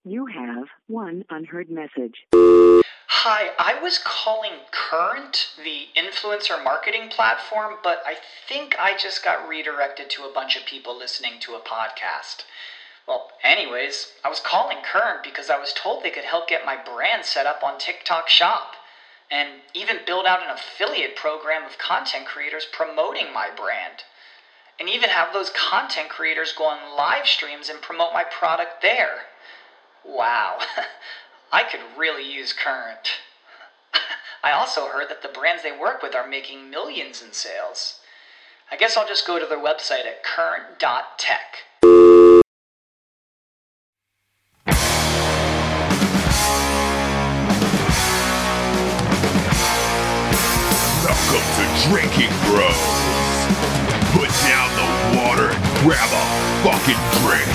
You have one unheard message. Hi, I was calling Current, the influencer marketing platform, but I think I just got redirected to a bunch of people listening to a podcast. Well, anyways, I was calling Current because I was told they could help get my brand set up on TikTok Shop, and even build out an affiliate program of content creators promoting my brand, and even have those content creators go on live streams and promote my product there. Wow, I could really use Current. I also heard that the brands they work with are making millions in sales. I guess I'll just go to their website at current.tech. Welcome to Drinking Bros. Put down the water and grab a fucking drink.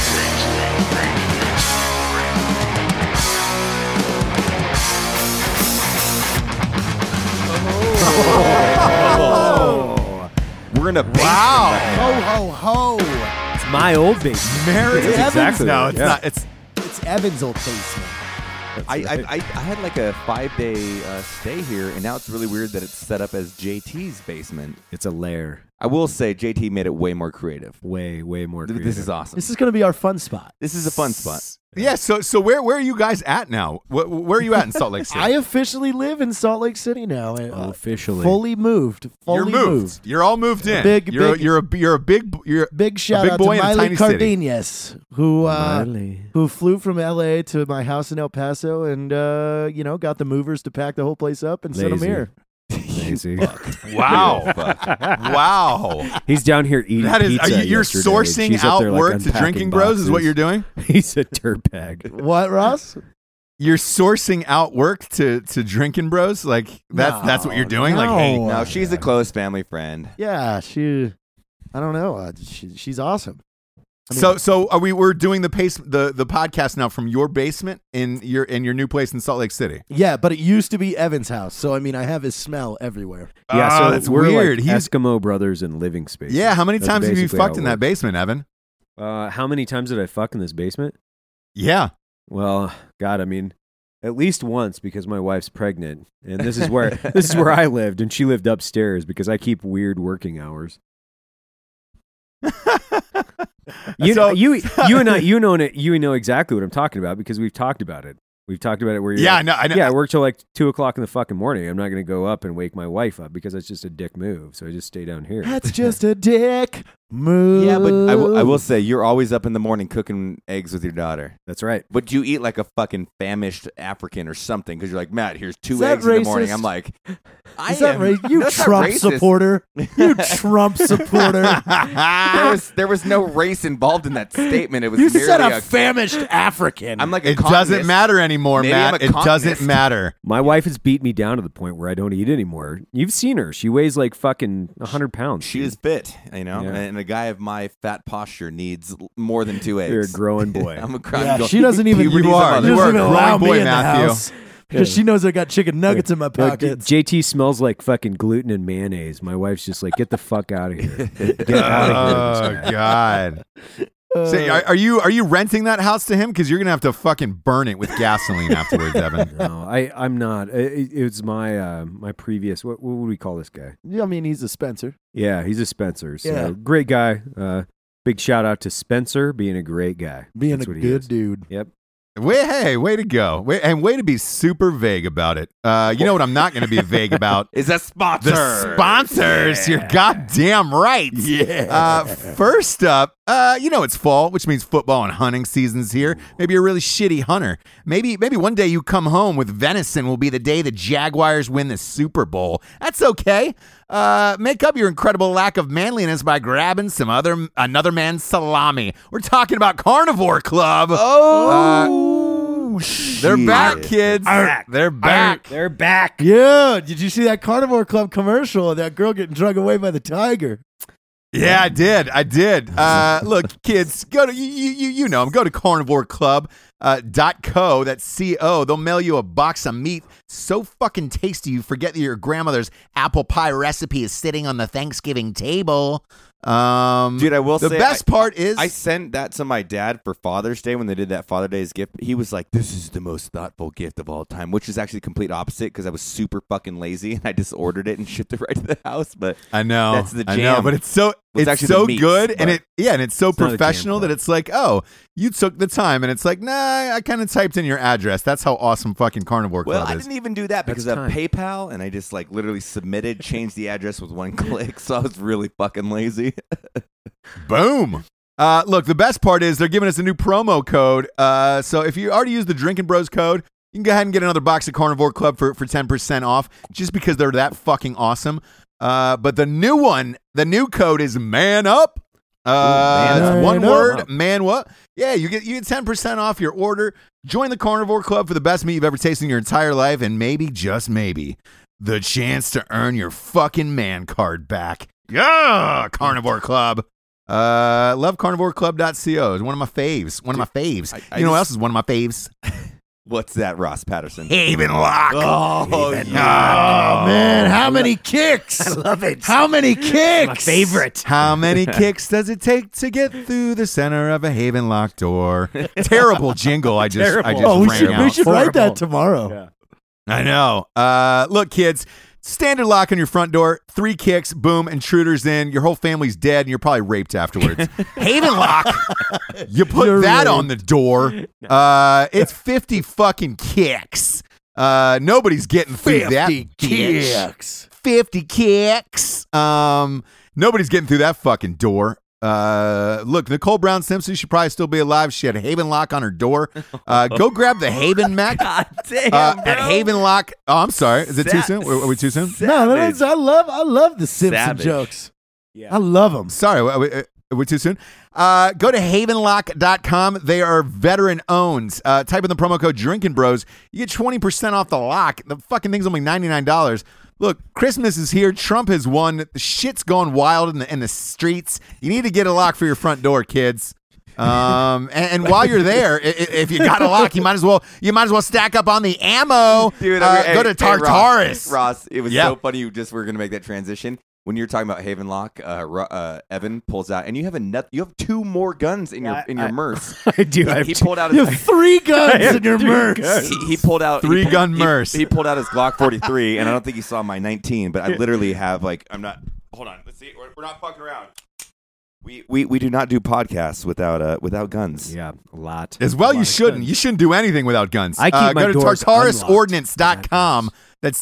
We're in a basement. Wow. Ho, ho, ho. It's my old basement. Mary That's Evans? exactly No, right, it's yeah. not. It's Evan's old basement. I had like a 5-day stay here, and now it's really weird that it's set up as JT's basement. It's a lair. I will say JT made it way more creative. Way more creative. This is awesome. This is going to be our fun spot. This is a fun spot. Yeah, so where are you guys at now? Where are you at in Salt Lake City? I officially live in Salt Lake City now. Officially. Fully moved. You're moved. You're all moved in. You're a big shout big out boy to in a Miley tiny city. Cardenas, who flew from LA to my house in El Paso and got the movers to pack the whole place up and send them here. Lazy. Wow. Wow. He's down here eating That is, pizza you're yesterday. sourcing She's up out there, like, work to unpacking Drinking Bros is what boxes. you're doing? He's a dirtbag. What, Ross? You're sourcing out work to Drinking Bros? Like that's what you're doing? Like, hey, No, she's a close family friend. Yeah, I don't know. She's awesome. So we're doing the podcast now from your basement in your new place in Salt Lake City. Yeah, but it used to be Evan's house, so I mean I have his smell everywhere. Yeah, so that's we're weird. like Eskimo brothers in living space. Yeah, how many That's times have you basically how fucked it in that works. basement, Evan? How many times did I fuck in this basement? Yeah. Well, God, I mean, at least once because my wife's pregnant, and this is where I lived, and she lived upstairs because I keep weird working hours. You know exactly what I'm talking about because we've talked about it. We've talked about it where you're Yeah, like, I know. Yeah, I work till like 2:00 in the fucking morning. I'm not going to go up and wake my wife up because that's just a dick move. So I just stay down here. That's just a dick move. Yeah, but I will say you're always up in the morning cooking eggs with your daughter. That's right. But you eat like a fucking famished African or something because you're like, Matt, here's 2 Is that eggs in the morning. racist? I'm like, Is that you that's not Trump racist. supporter? You Trump supporter. there was no race involved in that statement. It was You merely said a famished African. I'm like a It doesn't communist. matter anymore, Maybe I'm Matt. a It doesn't communist. matter. My wife has beat me down to the point where I don't eat anymore. You've seen her. She weighs like fucking 100 pounds. She is fit, you know, Yeah. and a guy of my fat posture needs more than 2 eggs. You're a growing boy. I'm a Yeah, she doesn't even. Puberty's You a are. mother. She You doesn't are a even allow growing boy, me in Matthew. the house because she knows I got chicken nuggets in my pockets. JT smells like fucking gluten and mayonnaise. My wife's just like, get the fuck out of here. Get out of here. Oh God. So are you renting that house to him? Because you're gonna have to fucking burn it with gasoline afterwards, Evan. No, I'm not. It's my my previous. What would we call this guy? Yeah, I mean, he's a Spencer. Yeah, he's a Spencer. So Yeah. great guy. Big shout out to Spencer being a great guy. Being That's a what he good is. dude. Yep. Way to go. Way to be super vague about it. You know what I'm not going to be vague about? Is that sponsor? The sponsors. Yeah. You're goddamn right. Yeah. First up, it's fall, which means football and hunting season's here. Maybe you're a really shitty hunter. Maybe one day you come home with venison will be the day the Jaguars win the Super Bowl. That's okay. Make up your incredible lack of manliness by grabbing another man's salami. We're talking about Carnivore Club. They're back, kids. They're back. They're back. Yeah, did you see that Carnivore Club commercial of that girl getting drug away by the tiger? Yeah, I did. Look, kids, go to you know them. Go to carnivoreclub.co. That's C-O. They'll mail you a box of meat so fucking tasty you forget that your grandmother's apple pie recipe is sitting on the Thanksgiving table. Dude, I will the say best part is I sent that to my dad for Father's Day when they did that Father's Day's gift. He was like, "This is the most thoughtful gift of all time," which is actually the complete opposite because I was super fucking lazy and I just ordered it and shipped it right to the house. But I know that's the jam. I know, but it's so Well, it's it's actually so the meats, good, and but- it's so It's not a jam professional that club. it's like, oh, you took the time, and it's like, nah, I kind of typed in your address. That's how awesome fucking Carnivore well, Club I is. didn't even do that because That's of time. PayPal, and I just like literally submitted, changed the address with one click. So I was really fucking lazy. Boom. Look, the best part is they're giving us a new promo code. So if you already used the Drinking Bros code, you can go ahead and get another box of Carnivore Club for 10% off just because they're that fucking awesome. But the new code is Man Up. Man It's Up. one Man word, Up. man what? Yeah, you get 10% off your order. Join the Carnivore Club for the best meat you've ever tasted in your entire life, and maybe, just maybe, the chance to earn your fucking man card back. Yeah, Carnivore Club. Love carnivoreclub.co. It's one of my faves. One of my faves. I You know what else just- is one of my faves? What's that, Ross Patterson? Haven Lock. Oh, Haven yeah. Oh man, how many kicks? I love it. How many kicks? My favorite. How many kicks does it take to get through the center of a Haven Lock door? Terrible jingle. I just Oh, we rang should out. write that Horrible. tomorrow. Yeah. I know. Look, kids, standard lock on your front door, 3 kicks, boom, intruders in. Your whole family's dead, and you're probably raped afterwards. Haven Lock, you put You're that raped. on the door. It's 50 fucking kicks. Nobody's getting through that. 50 kicks. 50 kicks. Nobody's getting through that fucking door. Look, Nicole Brown Simpson should probably still be alive. She had a Haven Lock on her door. Go grab the Haven Mech God damn, at Haven Lock. Oh, I'm sorry. Is it too Sa- soon? Are we too soon? No, I love the Simpson Savage. jokes. Yeah. I love them. Sorry, are we too soon? Go to havenlock.com. They are veteran owned. Type in the promo code Drinking Bros. You get 20% off the lock. The fucking thing's only $99. Look, Christmas is here. Trump has won. The shit's going wild in the streets. You need to get a lock for your front door, kids. And while you're there, if you got a lock, you might as well stack up on the ammo. Dude, Go to Tartarus. Ross, it was Yeah. so funny. You just were going to make that transition. When you're talking about Haven Lock, Evan pulls out, and you have 2 more guns in your Merce. I do. I have He two- pulled out You have his 3 guns have in your 3 merch. guns. he pulled out 3-gun Merce. He pulled out his Glock 43, and I don't think he saw my 19, but I literally have I'm not. Hold on, let's see. We're not fucking around. We do not do podcasts without guns. Yeah, a lot. As well, A lot you of shouldn't. guns. You shouldn't do anything without guns. I keep my go to doors TartarusOrdnance.com. unlocked. That's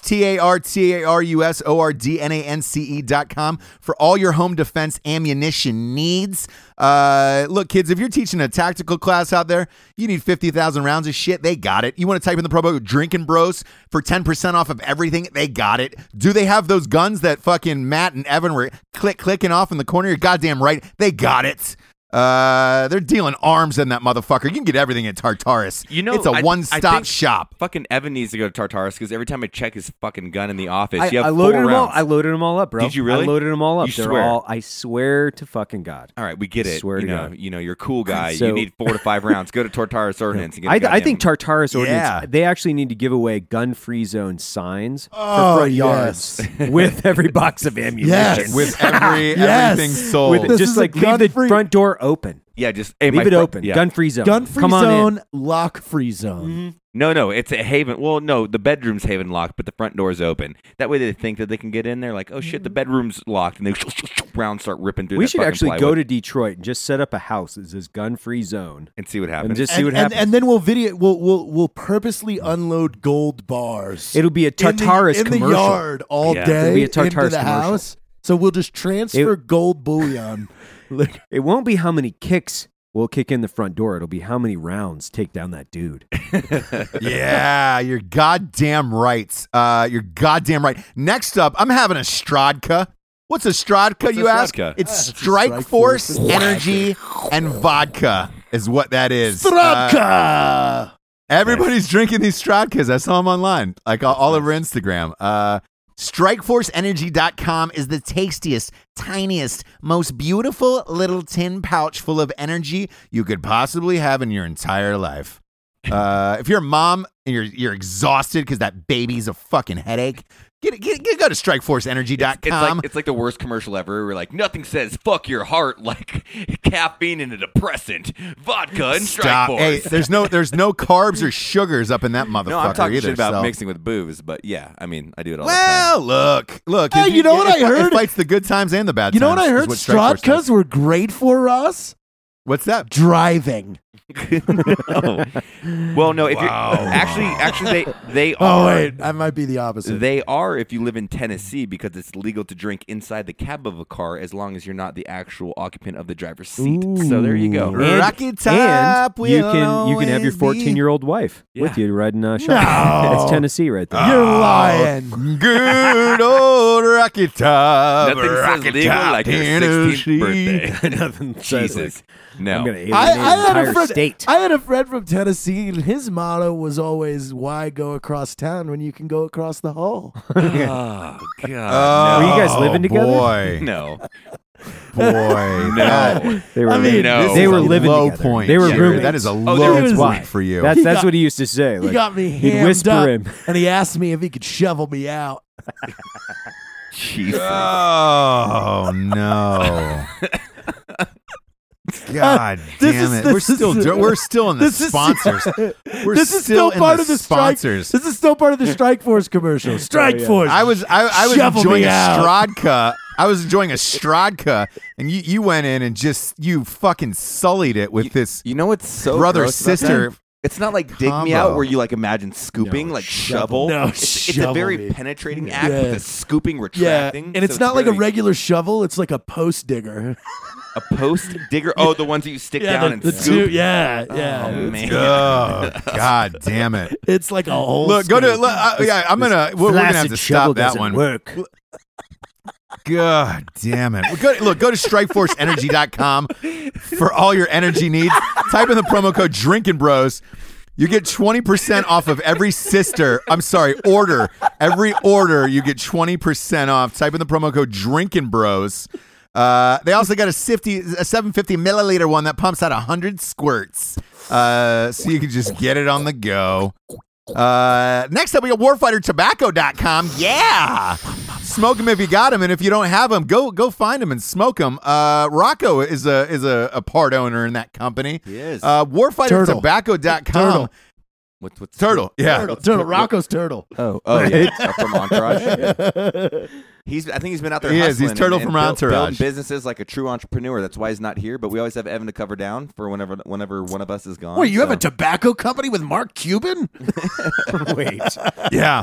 TartarusOrdnance.com for all your home defense ammunition needs. Look, kids, if you're teaching a tactical class out there, you need 50,000 rounds of shit. They got it. You want to type in the promo code Drinking Bros for 10% off of everything? They got it. Do they have those guns that fucking Matt and Evan were clicking off in the corner? You're goddamn right. They got it. They're dealing arms in that motherfucker. You can get everything at Tartarus. You know, it's a I one-stop think shop. Fucking Evan needs to go to Tartarus because every time I check his fucking gun in the office, I, you have I loaded 4 them all. rounds. I loaded them all up, bro. Did you really? I loaded them all up. You They're swear? all. I swear to fucking God. All right, we get it. Swear to God. You're a cool guy. So- you need 4 to 5 rounds. Go to Tartarus Ordnance and get. I think goddamn- Tartarus Ordnance. Yeah. They actually need to give away gun-free zone signs Oh, for front yards with every box of ammunition. Yes. With Yes. everything sold. With This just is a like leave the gun-free- front door open. Yeah, just hey, Leave it open. Yeah. Gun-free zone. Gun-free Come on zone, lock-free zone. No, it's a Haven. Well, no, the bedroom's Haven locked, but the front door's open. That way they think that they can get in there. Like, oh shit, the bedroom's locked, and they rounds start ripping through. We that should fucking actually go plywood to Detroit and just set up a house that says gun-free zone and see what and happens. just see what happens. And then we'll purposely unload gold bars. It'll be a Tartarus in the commercial. yard all Yeah. day It'll be a into Tartarus the commercial. house. So we'll just transfer gold bullion. Like, It won't be how many kicks will kick in the front door. It'll be how many rounds take down that dude. Yeah, you're goddamn right. You're goddamn right. Next up, I'm having a Strodka. What's a Strodka, What's a you ask? Strodka? It's It's a Strike Strike Force, Force. Energy, and Vodka is what that is. Strodka! Everybody's drinking these Strodkas. I saw them online, like all over Instagram. StrikeForceEnergy.com is the tastiest, tiniest, most beautiful little tin pouch full of energy you could possibly have in your entire life. If you're a mom and you're exhausted because that baby's a fucking headache, go to strikeforceenergy.com. It's like the worst commercial ever. We're like, nothing says fuck your heart like caffeine and a depressant, vodka and Stop. Strikeforce. Hey, there's no carbs or sugars up in that motherfucker No, I'm talking either. shit about so. mixing with booze, but yeah, I mean, I do it all the time. Well, look. Hey, you know what I heard? It fights the good times and the bad You times. know what I heard? is Strikeforce does. Strodkas were great for us? What's that? Driving. No. Well, no. If you're actually, they Oh, are. wait. That might be the opposite. They are if you live in Tennessee because it's legal to drink inside the cab of a car as long as you're not the actual occupant of the driver's seat. So there you go. And- Rocky Top and you will can have your always be- 14-year-old wife with Yeah. you riding shotgun. No. It's Tennessee right there. You're lying. Good old Rocky Top. Nothing says Rocky legal Top, like your 16th Tennessee. birthday. Nothing says Jesus. like, No. I'm going to alienate I an had a entire friend. state. I had a friend from Tennessee, and his motto was always, "Why go across town when you can go across the hall?" Oh, God. Were you guys living together? Boy, No. boy, No. They were, I mean, No. they were a living low together. point. They were Jared. roommates. That is a there low was- point for you. That's He got- what he used to say. He Like, got me he'd hammed whisper up, him. and he asked me if he could shovel me out. Jesus. Oh no! God This damn is- it! this We're still in the this is- sponsors. We're This is still still part in of the sponsors. strike. This is still part of the Strike Force commercial. Strike Force. I was Shovel enjoying me a out. Strodka. I was enjoying a Strodka, and you went in and you fucking sullied it with this You know what's so brother gross about sister. that? It's not like dig me combo. out where you like imagine scooping No, like shovel. shovel. No, it's a shovel very me. penetrating act Yeah. with the scooping Yeah, retracting. and it's so not like a very- regular shovel. It's like a post digger. a post digger. Oh, the ones that you stick down and the scoop. two. Yeah, yeah. Oh, man. Oh God damn it! It's like a whole. Look, go to scoop. yeah. We're gonna have to stop that one. Work. God damn it. Go to strikeforceenergy.com for all your energy needs. Type in the promo code Drinkin' Bros. You get 20% off of every order. Every order, you get 20% off. Type in the promo code Drinkin' Bros. They also got a 750 milliliter one that pumps out 100 squirts. So you can just get it on the go. Next up, we got warfightertobacco.com. Yeah. Smoke them if you got them, and if you don't have them, go find them and smoke them. Rocco is a part owner in that company. He is. Warfightertobacco.com. Turtle. What's Turtle. Yeah. Turtle. Rocco's turtle. Oh, yeah. From Entourage. Yeah. I think he's been out there. He is. He's hustling Turtle and from building Entourage. businesses like a true entrepreneur. That's why he's not here. But we always have Evan to cover down for whenever one of us is gone. Wait, you have so. a tobacco company with Mark Cuban? Wait. Yeah.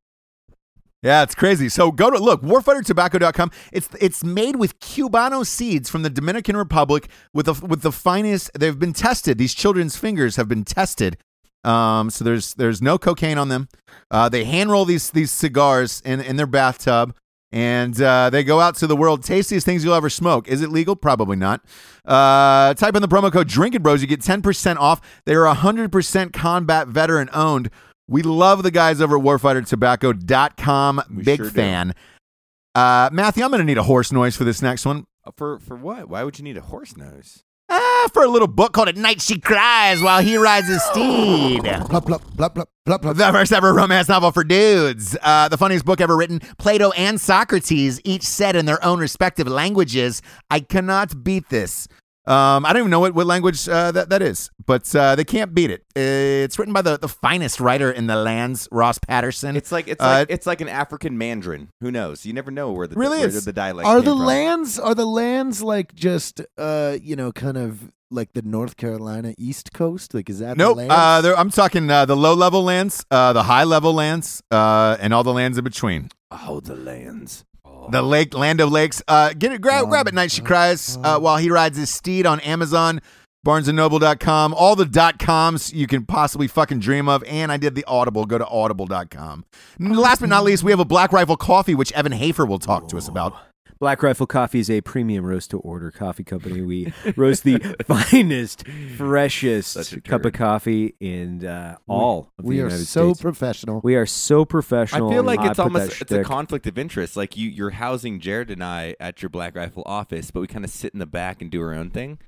Yeah, it's crazy. So go to warfightertobacco.com. It's made with Cubano seeds from the Dominican Republic with the finest. They've been tested. These children's fingers have been tested. So there's no cocaine on them. They hand roll these cigars in their bathtub, and they go out to the world. Tastiest things you'll ever smoke. Is it legal? Probably not. Type in the promo code Drinkin' Bros. You get 10% off. They are 100% combat veteran owned. We love the guys over at warfightertobacco.com. Big sure do. fan. Matthew, I'm going to need a horse noise for this next one. For what? Why would you need a horse nose? For a little book called At Night She Cries While He Rides His Steed. Plop, plop, plop, plop, plop, plop. The first ever romance novel for dudes. The funniest book ever written. Plato and Socrates each said in their own respective languages, I cannot beat this. I don't even know what language that is, but they can't beat it. It's written by the finest writer in the lands, Ross Patterson. It's like an African Mandarin. Who knows? You never know where the Really where is. the dialect Are came the from. lands like just kind of like the North Carolina East Coast? Like, is that Nope. the lands? I'm talking the low level lands, the high level lands, and all the lands in between. Oh, the lands. The Land of Lakes. Grab At Night She Cries while he rides his steed on Amazon, BarnesandNoble.com, all the .coms you can possibly fucking dream of. And I did the Audible. Go to audible.com. Last but not least, we have a Black Rifle Coffee, which Evan Hafer will talk to us about. Black Rifle Coffee is a premium roast-to-order coffee company. We roast the finest, freshest Such a cup of turd. coffee in all of the we are United so States. professional. We are so professional. I feel like and it's put that almost it's a shtick. conflict of interest. Like you're housing Jared and I at your Black Rifle office, but we kind of sit in the back and do our own thing.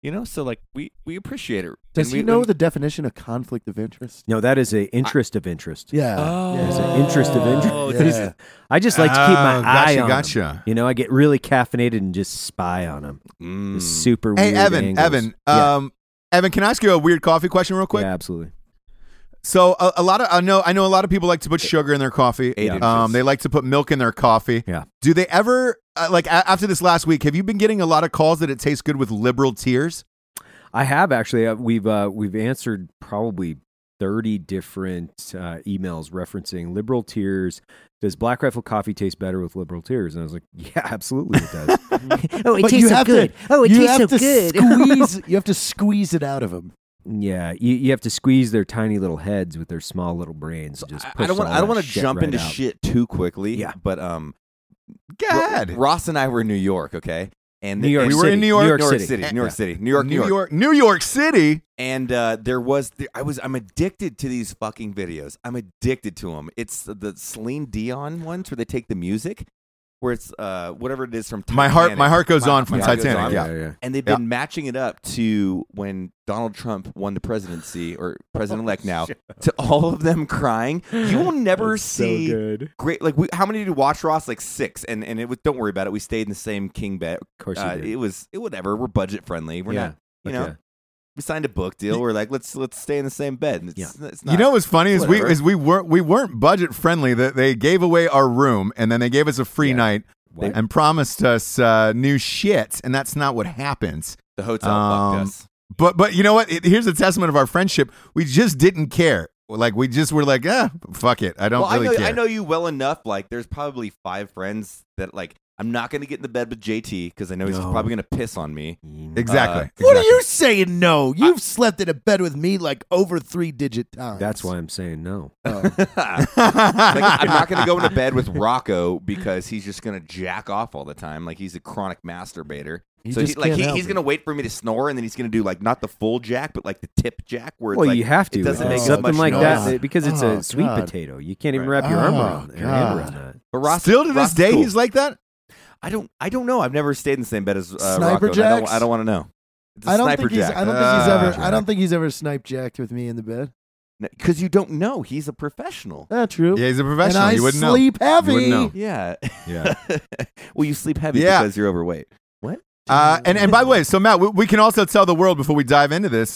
You know, so like we appreciate it. Does And he we- know and- the definition of conflict of interest? No, that is a interest of interest. Yeah. There's an interest of interest. Yeah. I just like to keep my eye on 'em. Gotcha. You know, I get really caffeinated and just spy on them. Mm. Super Hey, weird Evan, angles. Evan, can I ask you a weird coffee question real quick? Yeah, absolutely. So a lot of I know a lot of people like to put sugar in their coffee. 8 inches. They like to put milk in their coffee. Yeah. Do they ever after this last week? Have you been getting a lot of calls that it tastes good with liberal tears? I have actually. We've answered probably 30 different emails referencing liberal tears. Does Black Rifle coffee taste better with liberal tears? And I was like, yeah, absolutely it does. Oh, it But tastes you so have good. to, Oh, it you tastes so have to good. Squeeze, you have to squeeze it out of them. Yeah, you have to squeeze their tiny little heads with their small little brains. And just I don't want. push I don't all want that to jump right into out. shit too quickly. Yeah. But Go ahead. Ross and I were in New York. Okay. And New York and We were in City. New York. New York City. City. New York Yeah. City. New York. New York City. And I'm addicted to these fucking videos. I'm addicted to them. It's the Celine Dion ones where they take the music, where it's whatever it is from My Titanic. heart goes on from My heart goes Titanic. on. Yeah. And they've been matching it up to when Donald Trump won the presidency, or president-elect now, to all of them crying. You will never see great. Like, how many did you watch, Ross? Like 6. And it was, don't worry about it. We stayed in the same king bed. Of course you did. It was whatever. We're budget friendly. We're Yeah. not, you But know. yeah. We signed a book deal. We're like, let's stay in the same bed. And it's not, You know what's funny is whatever. we weren't budget friendly. That they gave away our room and then they gave us a free night What? and promised us new shit, and that's not what happens. the hotel fucked us. But you know what? Here's a testament of our friendship. We just didn't care. Like we just were like, fuck it. I don't Well, really care. I know you well enough. Like, there's probably 5 friends that like I'm not going to get in the bed with JT because I know he's No. probably going to piss on me. Exactly. What are you saying? No, you've slept in a bed with me like over 3-digit times. That's why I'm saying no. Like, I'm not going to go into bed with Rocco because he's just going to jack off all the time. Like, he's a chronic masturbator. You So just can't help he's it. going to wait for me to snore, and then he's going to do like not the full jack, but like the tip jack, where it's Well, like, you have to. It doesn't make as something much like noise. that because it's Oh, a sweet God. potato. You can't even Right. wrap your arm Oh, around, your God. hand around that. But Ross, Still to Ross this is day, cool. he's like that. I don't know. I've never stayed in the same bed as Sniper Rocco. and jacks? I don't want to know. It's a I don't sniper think he's. jack. I don't think he's ever. Jack. I don't think he's ever snipe jacked with me in the bed. Because you don't know. He's a professional. That's true. Yeah, he's a And professional. I You wouldn't know. sleep heavy. You wouldn't know. Yeah. Yeah. Well, you sleep heavy Yeah. because you're overweight. What? And by the way, so Matt, we can also tell the world before we dive into this.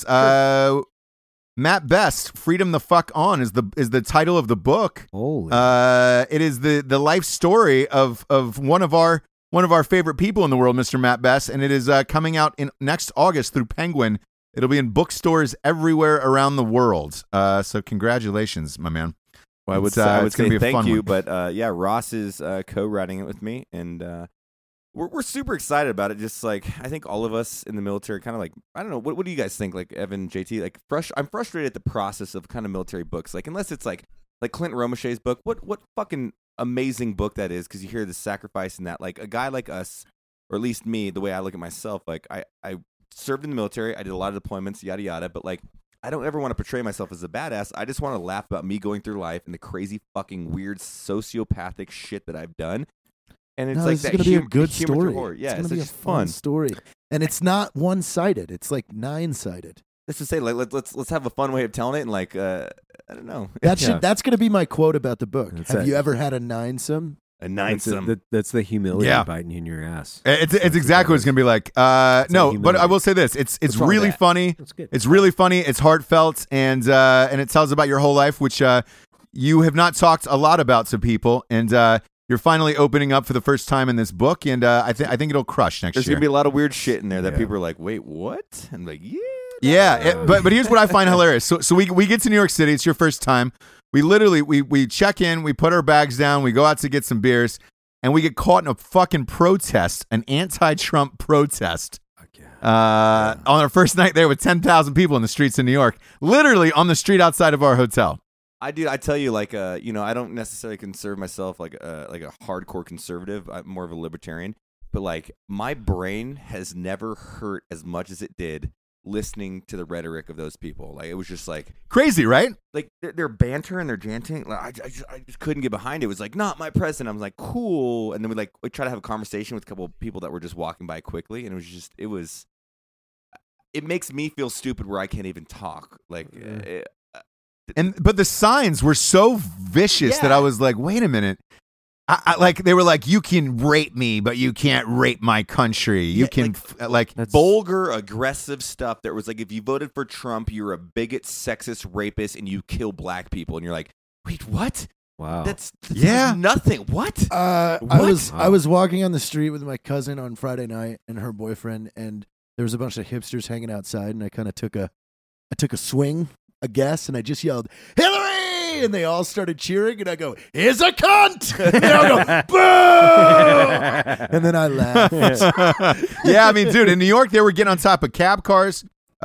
Matt Best, "Freedom the Fuck On" is the title of the book. Holy. It is the life story of one of our favorite people in the world, Mr. Matt Best, and it is coming out in next August through Penguin. It'll be in bookstores everywhere around the world. So congratulations, my man. Well, I would It's, say, I would it's gonna say be a thank fun you, one. but yeah, Ross is co-writing it with me, and we're super excited about it. Just like I think all of us in the military, kind of like I don't know, what do you guys think? Like Evan, JT, like I'm frustrated at the process of kind of military books. Like unless it's like Clinton Romashay's book, what fucking amazing book that is, because you hear the sacrifice in that. Like a guy like us, or at least me, the way I look at myself, like I served in the military, I did a lot of deployments, yada yada, but like I don't ever want to portray myself as a badass. I just want to laugh about me going through life and the crazy fucking weird sociopathic shit that I've done. And it's No, like this that is gonna be a good humor through story. horror. Yeah, it's it's gonna be a just fun story, and it's not one-sided. It's like 9-sided. Let's just say like let's have a fun way of telling it, and like I don't know, That Yeah. should. That's going to be my quote about the book. That's Have it. you ever had a 9-some? a nine-some. That's the humility Yeah. biting you in your ass. It's exactly what it's gonna be like. No, humility. but I will say this: it's What's wrong with really that? funny. That's good. It's really funny. It's heartfelt, and it tells about your whole life, which you have not talked a lot about to people, and you're finally opening up for the first time in this book, and I think it'll crush next There's year. gonna be a lot of weird shit in there that Yeah. people are like, wait, what? And like, yeah. Yeah, but here's what I find hilarious. So we get to New York City. It's your first time. We literally we check in. We put our bags down. We go out to get some beers, and we get caught in a fucking protest, an anti-Trump protest. On our first night there with 10,000 people in the streets of New York, literally on the street outside of our hotel. I tell you, like, you know, I don't necessarily consider myself like a hardcore conservative. I'm more of a libertarian. But like, my brain has never hurt as much as it did listening to the rhetoric of those people. Like, it was just like Crazy, right? their banter and their chanting. Like, I just couldn't get behind it. It was like, not my president. I was like, cool. And then we try to have a conversation with a couple of people that were just walking by quickly, and it was it makes me feel stupid where I can't even talk. Like, But the signs were so vicious that I was like, wait a minute. Like they were like, you can rape me, but you can't rape my country. You can like vulgar, aggressive stuff that was like, if you voted for Trump, you're a bigot, sexist, rapist, and you kill black people. And you're like, wait, what? Wow. That's nothing. What? I was walking on the street with my cousin on Friday night and her boyfriend, and there was a bunch of hipsters hanging outside, and I kind of took a swing, I guess, and I just yelled, Hillary! And they all started cheering, and I go, here's a cunt! And they all go, boo! And then I laughed. Yeah, I mean, dude, in New York, they were getting on top of cab cars.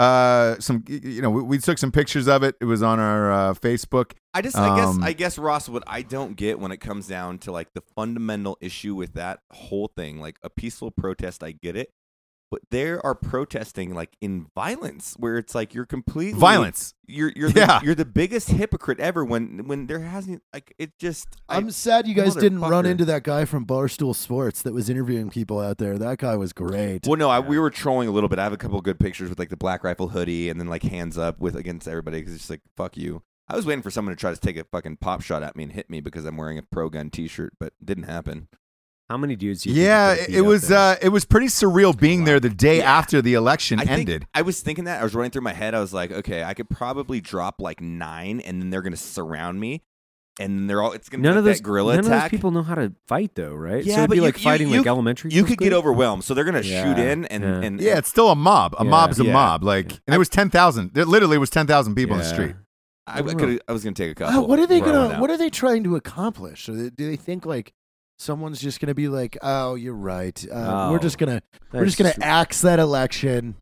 We took some pictures of it. It was on our Facebook. I guess, Ross, what I don't get when it comes down to like the fundamental issue with that whole thing, like a peaceful protest, I get it. But they are protesting like in violence, where it's like you're completely violence. You're the biggest hypocrite ever. When there hasn't like it just. I'm sad you guys didn't run into that guy from Barstool Sports that was interviewing people out there. That guy was great. Well, no, we were trolling a little bit. I have a couple of good pictures with like the Black Rifle hoodie and then like hands up against everybody because it's just like fuck you. I was waiting for someone to try to take a fucking pop shot at me and hit me because I'm wearing a pro gun T-shirt, but it didn't happen. How many dudes? It was pretty surreal being there the day after the election ended. I was thinking that. I was running through my head. I was like, okay, I could probably drop like 9, and then they're gonna surround me, and they're all. It's gonna be like that guerrilla attack. None of those people know how to fight, though, right? Yeah, so it'd but be like fighting like elementary. You could get overwhelmed, so they're gonna shoot in, and it's still a mob. A mob's a mob. Like, and there was 10,000. There literally was 10,000 people in the street. I was gonna take a couple. What are they gonna? What are they trying to accomplish? Do they think like someone's just gonna be like, "Oh, you're right. We're just gonna axe that election.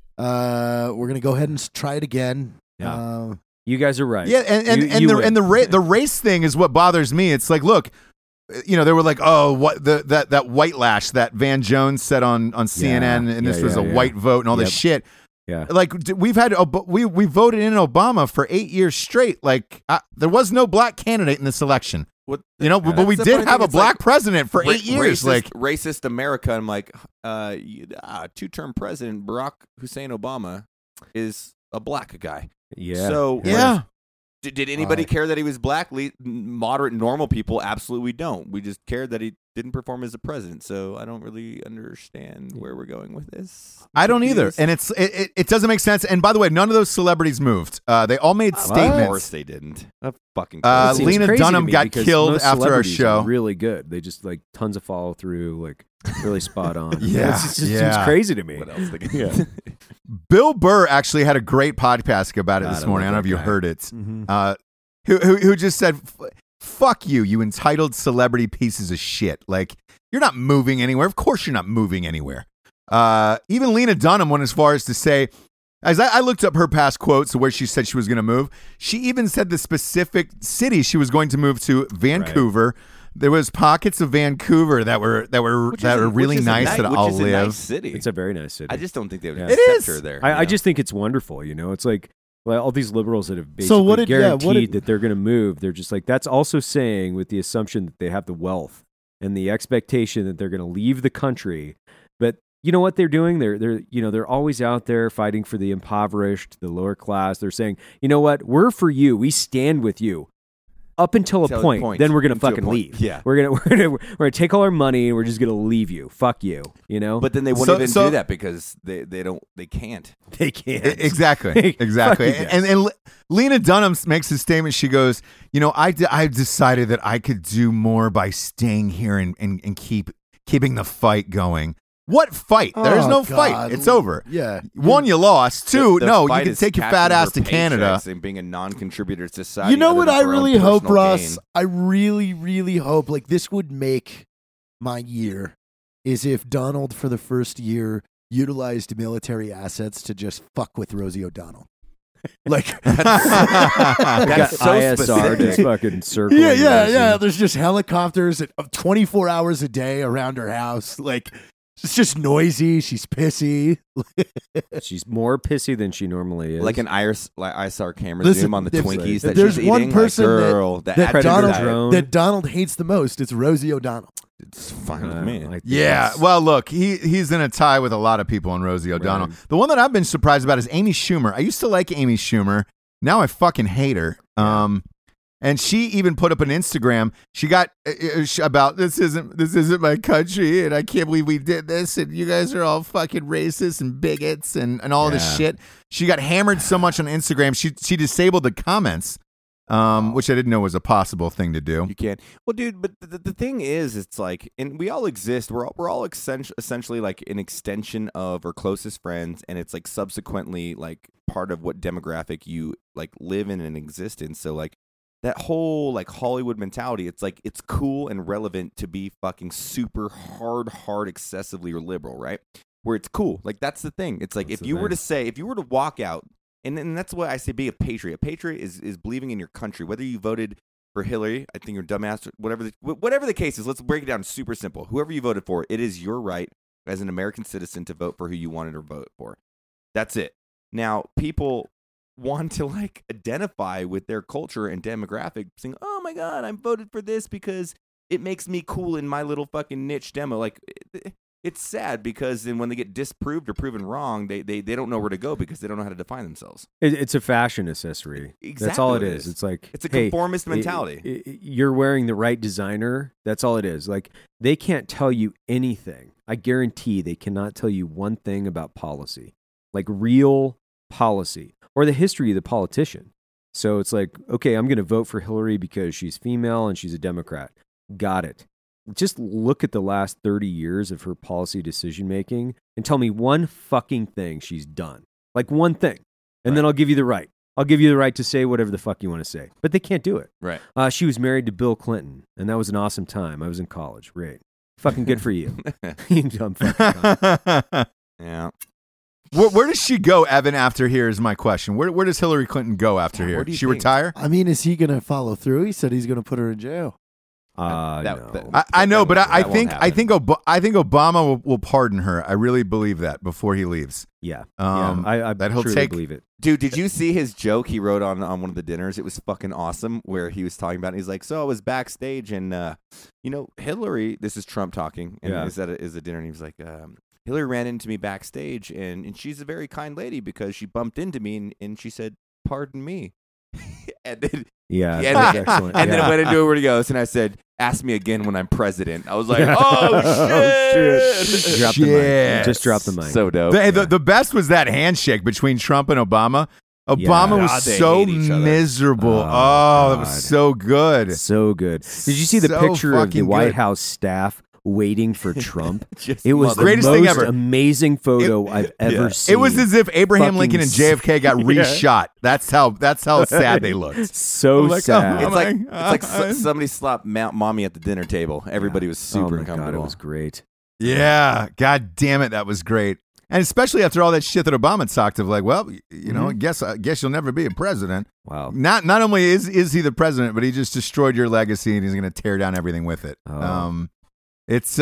We're gonna go ahead and try it again." Yeah. You guys are right. Yeah, and the race thing is what bothers me. It's like, look, they were like, "Oh, what that white lash that Van Jones said on CNN, and this was a white vote and all this shit." Yeah, like we voted in Obama for 8 years straight. Like there was no black candidate in this election. But we did have a black president for 8 years. Racist America. I'm like, 2-term president Barack Hussein Obama is a black guy. Yeah. So did anybody care that he was black? Moderate, normal people absolutely don't. We just cared that he didn't perform as a president. So I don't really understand where we're going with this. I don't either, and it doesn't make sense. And by the way, none of those celebrities moved. They all made statements. Of course they didn't. Lena Dunham got killed after our show. Really good. They just like tons of follow through, like really spot on. Yeah, it seems crazy to me. What else? Bill Burr actually had a great podcast about it this morning. I don't know if you heard it. Mm-hmm. Who just said, "Fuck you, you entitled celebrity pieces of shit. Like you're not moving anywhere. Of course you're not moving anywhere." Even Lena Dunham went as far as to say, as I looked up her past quotes of where she said she was going to move, she even said the specific city she was going to move to, Vancouver. Right. There was pockets of Vancouver that were really nice that I'll live. Nice city. It's a very nice city. I just don't think they would accept her there. I just think it's wonderful. It's like all these liberals that have basically guaranteed that they're going to move. They're just like, that's also saying with the assumption that they have the wealth and the expectation that they're going to leave the country. But you know what they're doing? They're always out there fighting for the impoverished, the lower class. They're saying, you know what? We're for you. We stand with you. Up until a point, then we're gonna fucking leave. Yeah, we're gonna take all our money and we're just gonna leave you. Fuck you. But then they wouldn't even do that because they can't. They can't. Exactly. And Lena Dunham makes a statement. She goes, I decided that I could do more by staying here and keeping the fight going. What fight? There's no fight. It's over. Yeah. One, you lost. Two, the you can take your fat ass to Canada. And being a non-contributor to society. You know what I really hope, Ross? I really, really hope, like, this would make my year, is if Donald, for the first year, utilized military assets to just fuck with Rosie O'Donnell. Like that's so ISR specific. Just fucking circling. Yeah. There's just helicopters 24 hours a day around her house. Like, it's just noisy. She's pissy. She's more pissy than she normally is. Like an ISR camera zoom on the Twinkies that there's she's one eating. person that Donald hates the most. It's Rosie O'Donnell. It's fine with me. I think Yeah, that's- well, look, he's in a tie with a lot of people on Rosie O'Donnell. Right. The one that I've been surprised about is Amy Schumer. I used to like Amy Schumer. Now I fucking hate her. And she even put up an Instagram. She got about this isn't my country, and I can't believe we did this, and you guys are all fucking racist and bigots and all this shit. She got hammered so much on Instagram. She disabled the comments, which I didn't know was a possible thing to do. You can't. Well, dude, but the thing is, it's like, and we all exist. We're all essentially like an extension of our closest friends, and it's like subsequently like part of what demographic you like live in and exist in. So like that whole like Hollywood mentality, it's like it's cool and relevant to be fucking super hard, excessively liberal, right? Where it's cool. Like that's the thing. It's like if you were to walk out. And that's why I say be a patriot. A patriot is believing in your country. Whether you voted for Hillary, I think you're dumbass, whatever the case is, let's break it down super simple. Whoever you voted for, it is your right as an American citizen to vote for who you wanted to vote for. That's it. Now, people want to like identify with their culture and demographic, saying, oh my God, I'm voted for this because it makes me cool in my little fucking niche demo. Like, it's sad because then when they get disproved or proven wrong, they don't know where to go because they don't know how to define themselves. It's a fashion accessory. Exactly That's all it what is. It's like it's a hey, conformist mentality. You're wearing the right designer. That's all it is. Like they can't tell you anything. I guarantee they cannot tell you one thing about policy, like real policy or the history of the politician. So it's like, okay, I'm going to vote for Hillary because she's female and she's a Democrat. Got it. Just look at the last 30 years of her policy decision making and tell me one fucking thing she's done. Like one thing. And then I'll give you the right. I'll give you the right to say whatever the fuck you want to say. But they can't do it. Right. She was married to Bill Clinton, and that was an awesome time. I was in college. Great. Fucking good for you. You dumb fucking cunt. Yeah. Where does she go, Evan, after here is my question. Where does Hillary Clinton go after here? where do you She think? retire? I mean, is he going to follow through? He said he's going to put her in jail. No. I know, but I that won't think happen. Obama will pardon her. I really believe that before he leaves. Yeah. That I he'll truly take- believe it. Dude, did you see his joke he wrote on one of the dinners? It was fucking awesome where he was talking about it. He's like, so I was backstage and, Hillary, this is Trump talking, and Yeah. is a dinner, and he was like, Hillary ran into me backstage, and she's a very kind lady because she bumped into me, and she said, pardon me. and then, Yeah. and, that's then, excellent. and then Yeah. it went into it where he goes, and I said, ask me again when I'm president. I was like, oh, Oh, shit. Drop the mic. Shit. Just drop the mic. So dope. The best was that handshake between Trump and Obama. Obama Yeah. was God, they so hate each other. miserable. Oh, Oh, that God. was so good. So good. Did you see the So picture of the fucking White good. House staff waiting for Trump? Just It was mother- the Greatest most thing ever. amazing photo I've ever seen. It was as if Abraham Fucking Lincoln and JFK got reshot. That's how sad they looked. so I'm like, sad. oh, It's like my it's like somebody slapped mommy at the dinner table. Everybody was super oh my uncomfortable. God, it was great. Yeah, God damn it, that was great. And especially after all that shit that Obama talked of, like, well, I guess you'll never be a president. Wow. Not only is he the president, but he just destroyed your legacy, and he's going to tear down everything with it. Oh. It's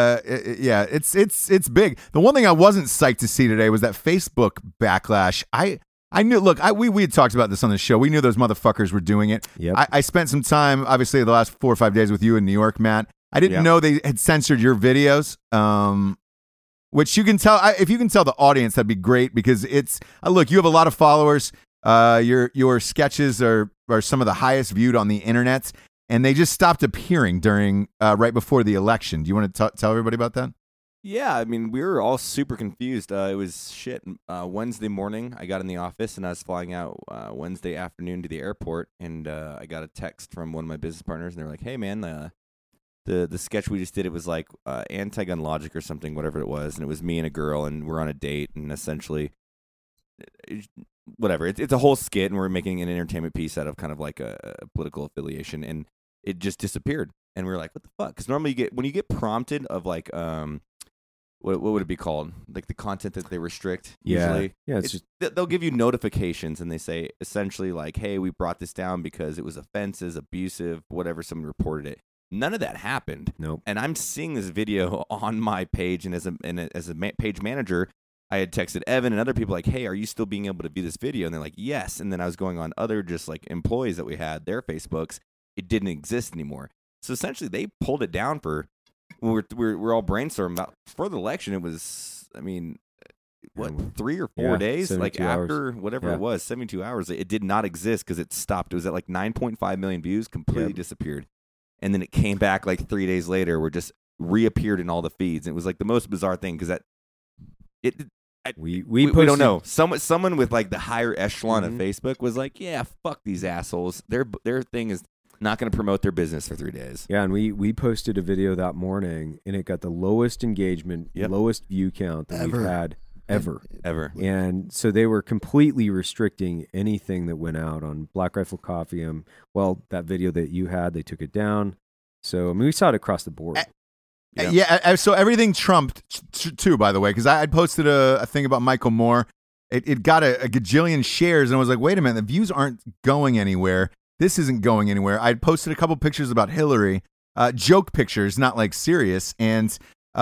it's big. The one thing I wasn't psyched to see today was that Facebook backlash. I knew. Look, we had talked about this on the show. We knew those motherfuckers were doing it. Yep. I spent some time, obviously, the last 4 or 5 days with you in New York, Matt. I didn't know they had censored your videos. Which you can tell, if you can tell the audience, that'd be great because it's, look, you have a lot of followers. Your sketches are some of the highest viewed on the internet, and they just stopped appearing during, right before the election. Do you want to tell everybody about that? Yeah, I mean, we were all super confused. It was shit. Wednesday morning, I got in the office, and I was flying out Wednesday afternoon to the airport, and I got a text from one of my business partners, and they were like, hey, man, the sketch we just did, it was like Anti-Gun Logic or something, whatever it was, and it was me and a girl, and we're on a date, and essentially, whatever. It's a whole skit, and we're making an entertainment piece out of kind of like a political affiliation, and it just disappeared. And we were like, what the fuck? Because normally when you get prompted of like, what would it be called? Like the content that they restrict usually? Yeah, it's just They'll give you notifications, and they say essentially like, hey, we brought this down because it was offensive, abusive, whatever, someone reported it. None of that happened. nope. And I'm seeing this video on my page, and as a page manager, I had texted Evan and other people like, hey, are you still being able to view this video? And they're like, yes. And then I was going on other just like employees that we had, their Facebooks. It didn't exist anymore. So essentially, they pulled it down for we're all brainstorming about for the election. It was, I mean, what, 3 or 4 Yeah, days? Like 72 hours. after whatever Yeah. it was, 72 hours. It did not exist because it stopped. It was at like 9.5 million views, completely Yep. disappeared, and then it came back like 3 days later. Where just reappeared in all the feeds. It was like the most bizarre thing because We we posted, don't know. Someone with like the higher echelon Mhm. of Facebook was like, yeah, fuck these assholes. Their thing is not going to promote their business for 3 days. Yeah, and we posted a video that morning, and it got the lowest engagement, Yep. lowest view count that we've Ever. had ever. Ever. And so they were completely restricting anything that went out on Black Rifle Coffee. Well, that video that you had, they took it down. So I mean, we saw it across the board. Yeah. So everything trumped too, by the way, because I had posted a thing about Michael Moore. It got a gajillion shares, and I was like, wait a minute, the views aren't going anywhere. This isn't going anywhere. I had posted a couple pictures about Hillary, joke pictures, not like serious, and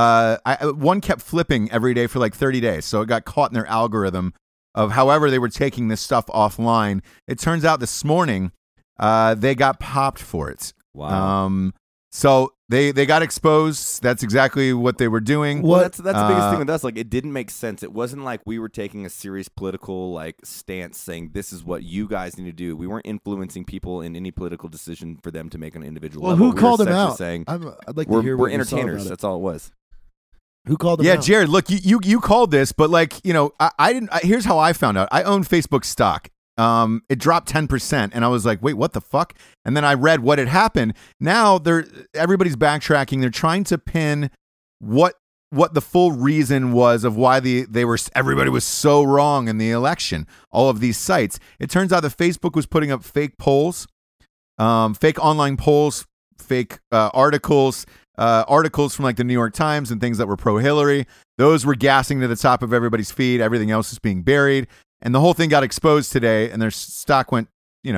one kept flipping every day for like 30 days. So it got caught in their algorithm of however they were taking this stuff offline. It turns out this morning they got popped for it. Wow. So they got exposed. That's exactly what they were doing. Well, that's the biggest thing with us. Like, it didn't make sense. It wasn't like we were taking a serious political like stance, saying this is what you guys need to do. We weren't influencing people in any political decision for them to make on an individual Well, level. who We were called him essentially out? Saying I'd like to hear we're what you saw entertainers. about it. That's all it was. Who called him Yeah, out? Jared, look, you called this, but like, you know, I didn't. Here's how I found out. I own Facebook stock. It dropped 10%, and I was like, wait, what the fuck? And then I read what had happened. Now everybody's backtracking. They're trying to pin what the full reason was of why everybody was so wrong in the election. All of these sites. It turns out that Facebook was putting up fake polls, fake online polls, fake articles. Articles from like the New York Times and things that were pro-Hillary. Those were gassing to the top of everybody's feed. Everything else is being buried. And the whole thing got exposed today, and their stock went,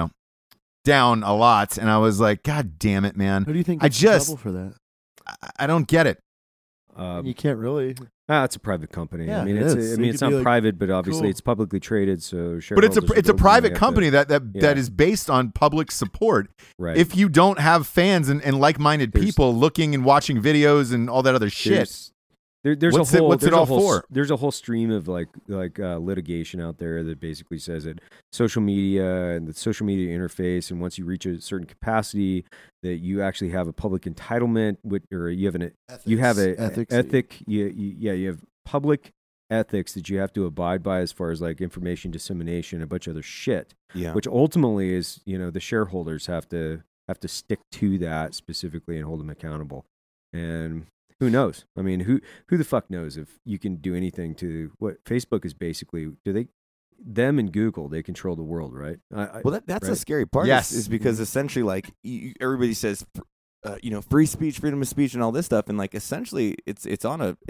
down a lot. And I was like, God damn it, man. Who do you think I gets in just- trouble for that? I don't get it. You can't really. It's a private company. Yeah, I mean, it it's is. I So mean, you it's could be not like, private, but obviously cool. it's publicly traded. So But it's a shareholders are private voting, company they have to- that is based on public support. right. If you don't have fans and like-minded There's- people looking and watching videos and all that other shit, There's What's a it- whole what's it there's a all whole for? There's a whole stream of like litigation out there that basically says that social media and the social media interface, and once you reach a certain capacity, that you actually have a public entitlement, or you have Ethics. ethic. You have public ethics that you have to abide by as far as like information dissemination, a bunch of other shit, Yeah. which ultimately is the shareholders have to stick to that specifically and hold them accountable. And who knows? I mean, who the fuck knows if you can do anything to what Facebook is basically? Them and Google, they control the world, right? Well, that's the right? scary part. Yes. Is because essentially, like, everybody says, free speech, freedom of speech, and all this stuff, and like, essentially, it's on a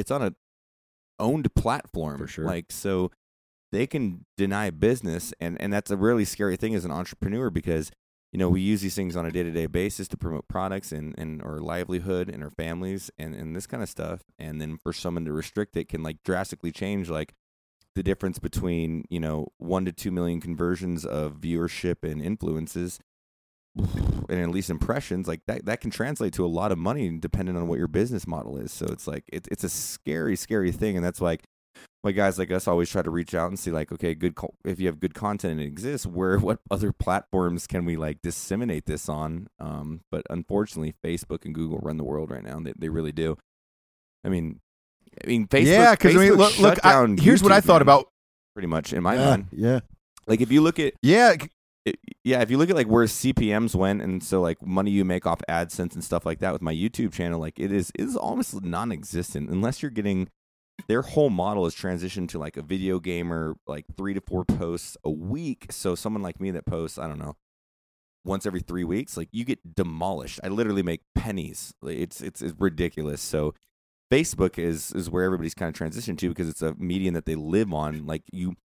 owned platform, For sure. Like, so they can deny business, and that's a really scary thing as an entrepreneur because we use these things on a day-to-day basis to promote products and our livelihood and our families and this kind of stuff, and then for someone to restrict it can like drastically change like the difference between 1 to 2 million conversions of viewership and influences and at least impressions like that can translate to a lot of money depending on what your business model is. So it's like it's a scary thing, and that's like why guys like us always try to reach out and see like, okay, if you have good content and it exists, what other platforms can we like disseminate this on? But unfortunately Facebook and Google run the world right now. They really do. I mean Facebook. yeah, because Facebook look, shut down here's what I YouTube, thought man, about. pretty much in my Yeah, mind. yeah. Like if you look at Yeah, if you look at like where CPMs went, and so like money you make off AdSense and stuff like that with my YouTube channel, like it is almost non-existent unless you're getting their whole model is transitioned to like a video gamer, like 3 to 4 posts a week. So someone like me that posts, I don't know, once every 3 weeks, like you get demolished. I literally make pennies. Like, it's ridiculous. So Facebook is where everybody's kind of transitioned to because it's a medium that they live on. Like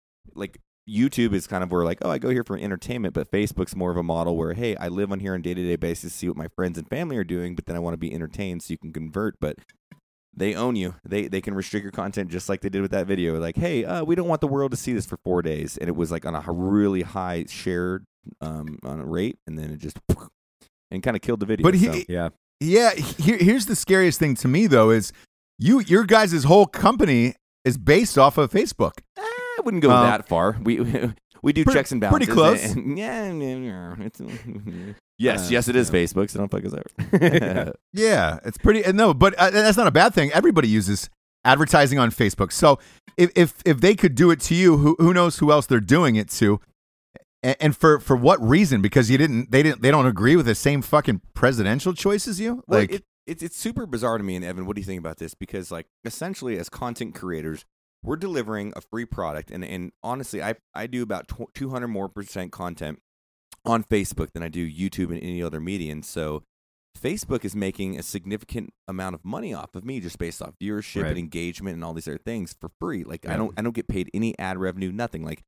YouTube is kind of where like, oh, I go here for entertainment, but Facebook's more of a model where, hey, I live on here on a day-to-day basis, see what my friends and family are doing, but then I want to be entertained so you can convert. But they own you. They can restrict your content just like they did with that video. Like, hey, we don't want the world to see this for 4 days. And it was like on a really high share on a rate, and then it just and kind of killed the video. But Yeah. Yeah, here's the scariest thing to me though is your guys' whole company is based off of Facebook. I wouldn't go that far. We do checks and balances. Pretty close. Yes, it is Facebook, so don't fuck us over. Yeah, it's pretty. No, but that's not a bad thing. Everybody uses advertising on Facebook. So if they could do it to you, who knows who else they're doing it to? And for what reason? Because they don't agree with the same fucking presidential choice as you? Well, it's super bizarre to me. And Evan, what do you think about this? Because like essentially as content creators, we're delivering a free product, and honestly, I do about 200% more content on Facebook than I do YouTube and any other medium. So Facebook is making a significant amount of money off of me just based off viewership and engagement and all these other things for free. Like I don't get paid any ad revenue, nothing. Like,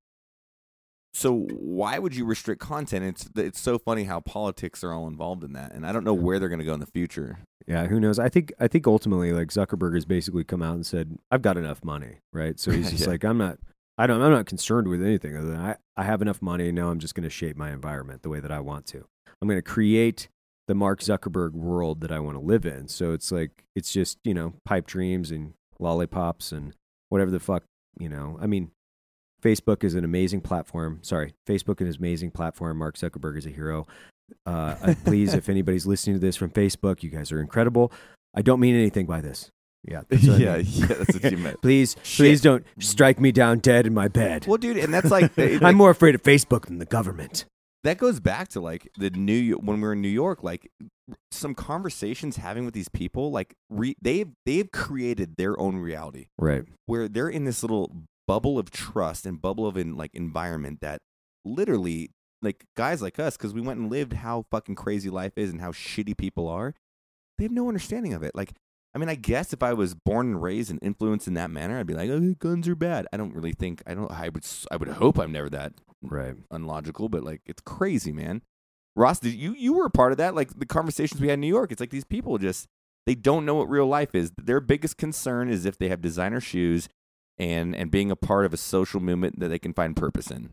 so why would you restrict content? It's so funny how politics are all involved in that, and I don't know where they're going to go in the future. Yeah, who knows? I think ultimately, like Zuckerberg has basically come out and said, "I've got enough money," right? So he's just like, I'm not concerned with anything other than I have enough money. Now I'm just going to shape my environment the way that I want to. I'm going to create the Mark Zuckerberg world that I want to live in. So it's like it's just pipe dreams and lollipops and whatever the fuck I mean. Facebook is an amazing platform. Facebook is an amazing platform. Mark Zuckerberg is a hero. Please, if anybody's listening to this from Facebook, you guys are incredible. I don't mean anything by this. Yeah, that's what I mean. That's what you meant. Please don't strike me down dead in my bed. Well, dude, and that's like I'm more afraid of Facebook than the government. That goes back to like when we were in New York, like some conversations having with these people, like they've created their own reality, right? Where they're in this little bubble of trust and bubble of environment that literally like guys like us, because we went and lived how fucking crazy life is and how shitty people are, they have no understanding of it. Like, I mean, I guess if I was born and raised and influenced in that manner, I'd be like, oh, guns are bad. I don't really think I would hope I'm never that unlogical, but like it's crazy, man. Ross, you were a part of that, like the conversations we had in New York. It's like these people they don't know what real life is. Their biggest concern is if they have designer shoes and being a part of a social movement that they can find purpose in.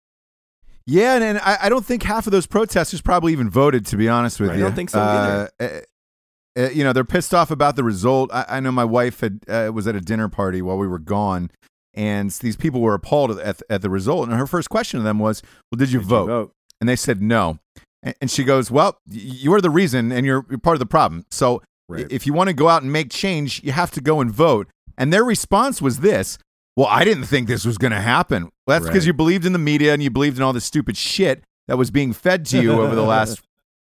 Yeah, and I don't think half of those protesters probably even voted, to be honest with you. I don't think so either. They're pissed off about the result. I know my wife was at a dinner party while we were gone, and these people were appalled at the result. And her first question to them was, well, did you vote? And they said no. And she goes, well, you are the reason, and you're part of the problem. So if you want to go out and make change, you have to go and vote. And their response was this: well, I didn't think this was going to happen. Well, that's because you believed in the media and you believed in all this stupid shit that was being fed to you over the last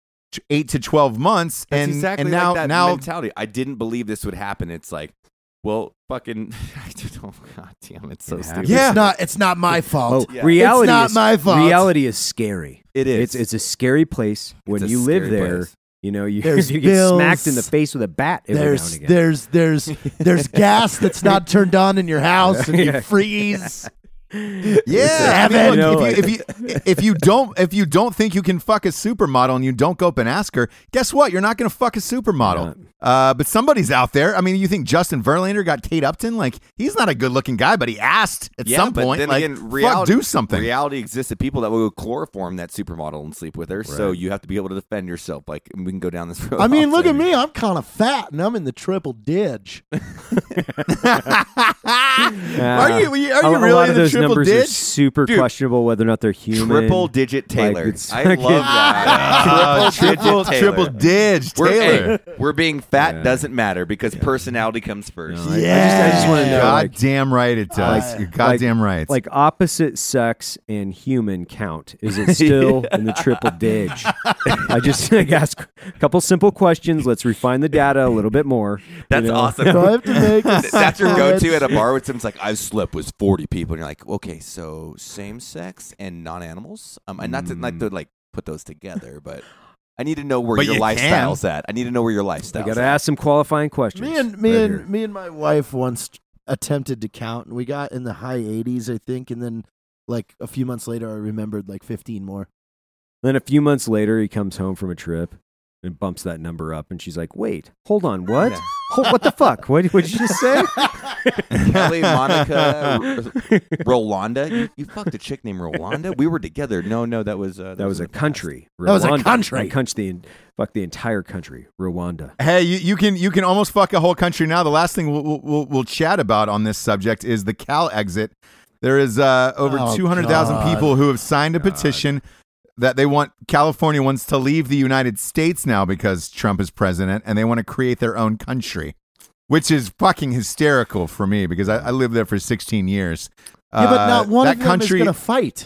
8 to 12 months. That's and exactly and now, like that now mentality. I didn't believe this would happen. It's like, well, fucking, oh god damn, it's so stupid. Yeah, it's not my fault. Oh, reality it's not my fault. Reality is scary. It is. It's a scary place when you live there. Place. You get bills, smacked in the face with a bat every now and again. There's gas that's not turned on in your house and you freeze. Yeah, I mean, look, if you don't think you can fuck a supermodel and you don't go up and ask her, guess what? You're not going to fuck a supermodel. But somebody's out there. I mean, you think Justin Verlander got Kate Upton? Like, he's not a good-looking guy, but he asked at some point. Then like, again, reality, do something. Reality exists of people that will chloroform that supermodel and sleep with her. So you have to be able to defend yourself. Like, we can go down this road. I mean, look at me. I'm kind of fat, and I'm in the triple dig. Are you really in the triple numbers dig? Are super questionable whether or not they're human. Triple digit Taylor. Like, I love that. Triple dig Taylor. We're being fat doesn't matter because personality comes first. I just want to know. Goddamn right it does. You're goddamn right. Like opposite sex and human count. Is it still in the triple dig? I just ask a couple simple questions. Let's refine the data a little bit more. That's awesome. So I have to make That's your go-to at a bar with someone's like, I've slept with 40 people. And you're like, okay, so same sex and non-animals? And not to put those together, but I need to know where your lifestyle's at. I need to know where your lifestyle's at. I got to ask some qualifying questions. Me and my wife once attempted to count, and we got in the high 80s, I think, and then like a few months later, I remembered like 15 more. Then a few months later, he comes home from a trip, and bumps that number up. And she's like, wait, hold on, what? What the fuck? What did you just say? Kelly, Monica, Rolanda. You fucked a chick named Rolanda? We were together. No, that was that was a in the country. That was a Rwanda. country. Fuck the entire country. Rwanda. Hey, you can almost fuck a whole country now. The last thing we'll chat about on this subject is the Cal exit. There is over 200,000 people who have signed a petition that they want California wants to leave the United States now because Trump is president, and they want to create their own country, which is fucking hysterical for me because I lived there for 16 years. Yeah, but not one that of them country, is going to fight.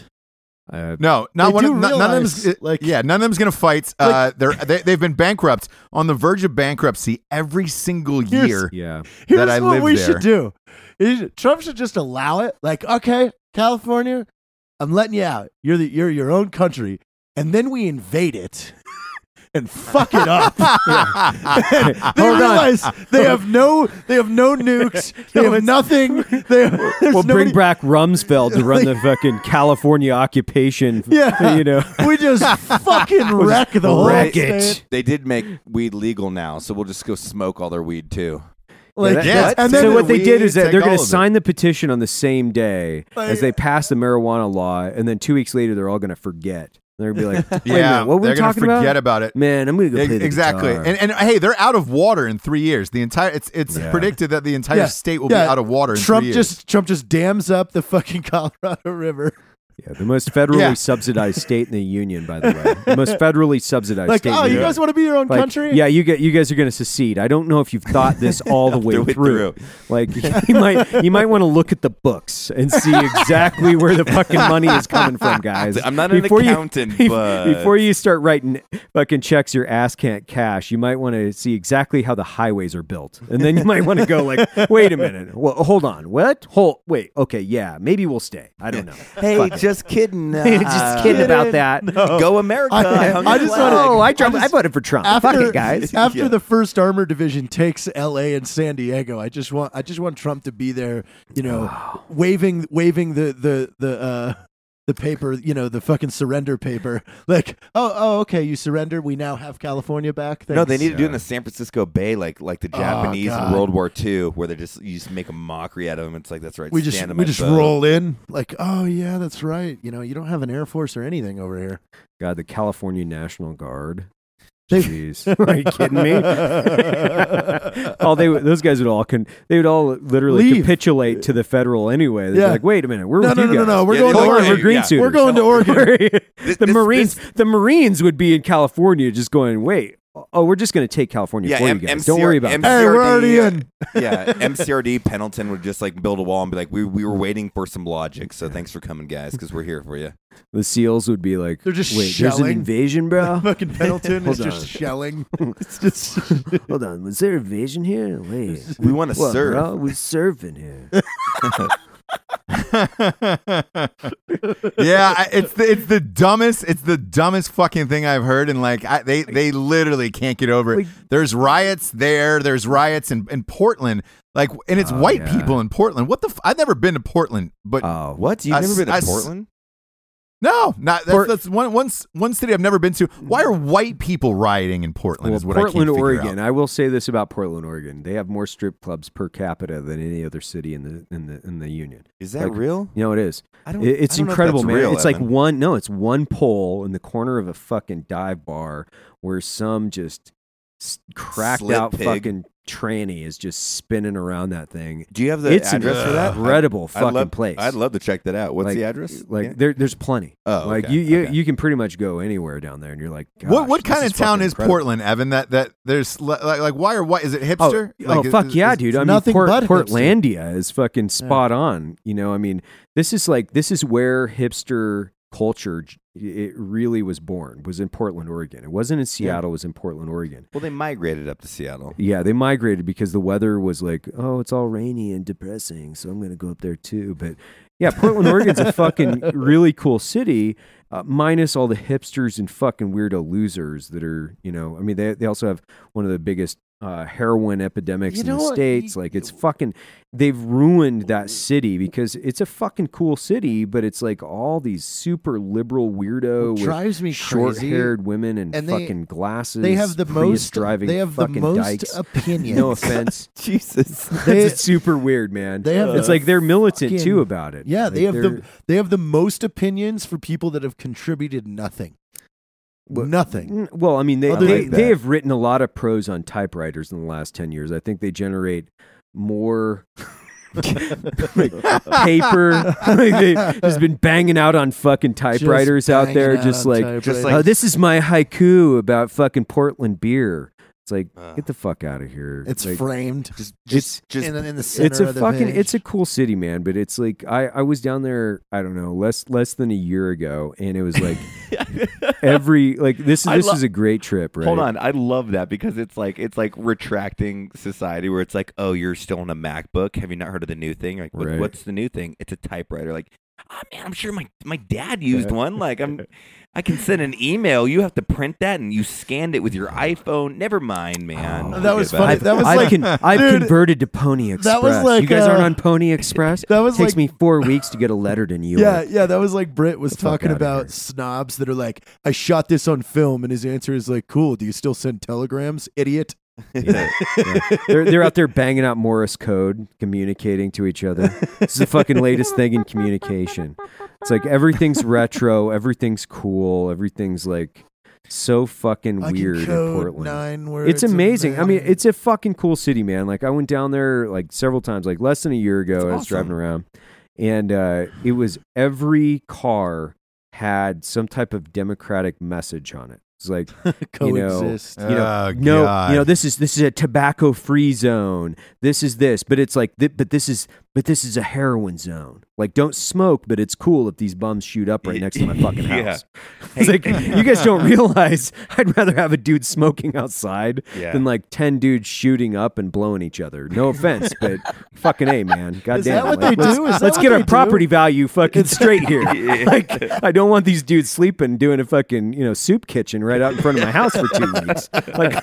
No, not They one. do None of them. realize, None of them's going to fight. They've been bankrupt, on the verge of bankruptcy every single year. Yeah. Here's that I what lived we there. should do. Trump should just allow it. Like, okay, California, I'm letting you out. You're your own country, and then we invade it and fuck it up. They realize they have no nukes. They have nothing. We'll bring back Rumsfeld to run the fucking California occupation. Yeah, You know. we just fucking wreck the whole state. They did make weed legal now, so we'll just go smoke all their weed too. Like, and so then what they did we is that take they're going all to of it. sign the petition on the same day Like- as they pass the marijuana law, and then 2 weeks later they're all going to forget. They're going to be like, "Wait a Yeah, minute, what were they're we gonna talking forget about? about it. Man, I'm going to go play the Exactly, guitar." and hey, they're out of water in 3 years. The entire it's predicted that the entire state will be out of water in 3 years. Trump just dams up the fucking Colorado River. Yeah, the most federally Yeah. subsidized state in the union, by the way. The most federally subsidized Like, state. oh, in the you union. guys want to be your own Like, country? Yeah, you guys are going to secede. I don't know if you've thought this all the way through. Like, you might want to look at the books and see exactly where the fucking money is coming from, guys. I'm not an accountant, but Before you start writing fucking checks your ass can't cash, you might want to see exactly how the highways are built, and then you might want to go like, wait a minute, well, hold on, what? Wait, okay, yeah, maybe we'll stay. I don't know. hey, Fuck it. just kidding. Just kidding about that. Go America. I just I voted for Trump. Fuck it, guys. After the First Armored Division takes L.A. and San Diego, I just want Trump to be there, waving the paper, the fucking surrender paper. Like, oh, okay, you surrender. We now have California back. Thanks. No, they need to do it in the San Francisco Bay, like the Japanese in God. World War II, where you just make a mockery out of them. It's like that's right. We just stand on my boat. roll in like, oh yeah, that's right. You don't have an Air Force or anything over here. God, the California National Guard. They- Jeez, are you kidding me? Those guys would all literally Leave. capitulate to the federal anyway. They're Yeah. like, wait a minute, we're No, with no, you no, guys. no, we're Yeah, going they to don't Oregon. We're green yeah. suiters. We're going to Oregon. The Marines would be in California, just going, wait. Oh, we're just going to take California for you guys. Don't worry about it. Hey, we're already in. Yeah, MCRD Pendleton would just like build a wall and be like, we were waiting for some logic, so thanks for coming, guys, because we're here for you. The SEALs would be like, They're just wait, there's an shelling. invasion, bro? Fucking Pendleton is Hold just on. shelling. It's just Hold on, was there invasion here? Wait, We want to what, serve. bro? We're surfing here. Yeah, it's the dumbest fucking thing I've heard, and they literally can't get it. Like- There's riots there. There's riots in Portland. Like, and it's white yeah. people in Portland. What the? I've never been to Portland, but Oh, What? You've never been to Portland? no, that's one city I've never been to. Why are white people rioting in Portland? Well, is what Portland, I can't figure Oregon. out. I will say this about Portland, Oregon: they have more strip clubs per capita than any other city in the union. Is that real? You know, it is. I don't. It's I don't know if incredible, that's man. real, It's Evan. it's one pole in the corner of a fucking dive bar where some just cracked Slit out pig. fucking tranny is just spinning around that thing. Do you have the It's an address for that? incredible fucking love, place. I'd love to check that out. What's Like- the address? Like Yeah. there's plenty. Oh, like okay, you okay. you can pretty much go anywhere down there, and you're like, What gosh, kind this of town fucking is incredible. Portland, Evan? That there's like why or what is it hipster? Oh, Like, fuck yeah, dude! I mean, nothing but hipster. Portlandia is fucking spot on. I mean, this is where hipster culture it really was born. Was in Portland, Oregon. It wasn't in Seattle. It was in Portland, Oregon. Well, they migrated up to Seattle. Yeah, they migrated because the weather was like, oh, it's all rainy and depressing, so I'm gonna go up there too. But yeah, Portland, Oregon's a fucking really cool city, minus all the hipsters and fucking weirdo losers that are, I mean, they also have one of the biggest heroin epidemics You in know the what? States. Like it's fucking, they've ruined that city because it's a fucking cool city, but it's like all these super liberal weirdo What drives me with crazy, short-haired women and and fucking glasses. They have the Prius most. driving. They have the fucking most dykes. opinions. No offense. Jesus. It's super weird, man. They have it's the like they're militant fucking- too about it. Yeah, they Like, have they have the most opinions for people that have contributed nothing. Nothing. Well, I mean, they Other they, than they that. have written a lot of prose on typewriters in the last 10 years. I think they generate more like paper. Like they've just been banging out on fucking typewriters out there, banging out just on like, typewriters. oh, this is my haiku about fucking Portland beer. It's like, get the fuck out of here. It's like, framed. it's in the center it's a of the fucking page. it's a cool city, man. But it's like I was down there, I don't know, less than a year ago, and it was like every like this is a great trip, right? Hold on, I love that because it's like retracting society where it's like, oh, you're still on a MacBook. Have you not heard of the new thing? Like, Right. what's the new thing? It's a typewriter. Like, oh man, I'm sure my dad used one. Like, I can send an email. You have to print that, and you scanned it with your iPhone. Never mind, man. Oh, that was Forget about funny. it. That was like, I've dude, converted to Pony Express. that was like, you guys aren't on Pony Express. that was takes like- me 4 weeks to get a letter to New York. Yeah, that was like Britt was The fuck talking outta about here. snobs that are like, I shot this on film, and his answer is like, cool. Do you still send telegrams, idiot? Yeah. They're out there banging out Morse code, communicating to each other. This is the fucking latest thing in communication. It's like everything's retro, everything's cool, everything's like so fucking I can weird in code Portland. 9 words. It's amazing. I mean, man. it's a fucking cool city, man. Like I went down there like several times, like less than a year ago. I was driving around, and it was every car had some type of democratic message on it. It's like coexist. no, this is a tobacco-free zone. This is this, but it's like, but this is a heroin zone. Like, don't smoke, but it's cool if these bums shoot up right next to my fucking Yeah. house. It's like, you guys don't realize I'd rather have a dude smoking outside Yeah. than like 10 dudes shooting up and blowing each other. No offense, but fucking A, man. Goddamn. Is that what like, they do? Is that let's what get they our do? property value fucking straight here. Like, I don't want these dudes sleeping doing a fucking, soup kitchen right out in front of my house for 2 weeks. Like,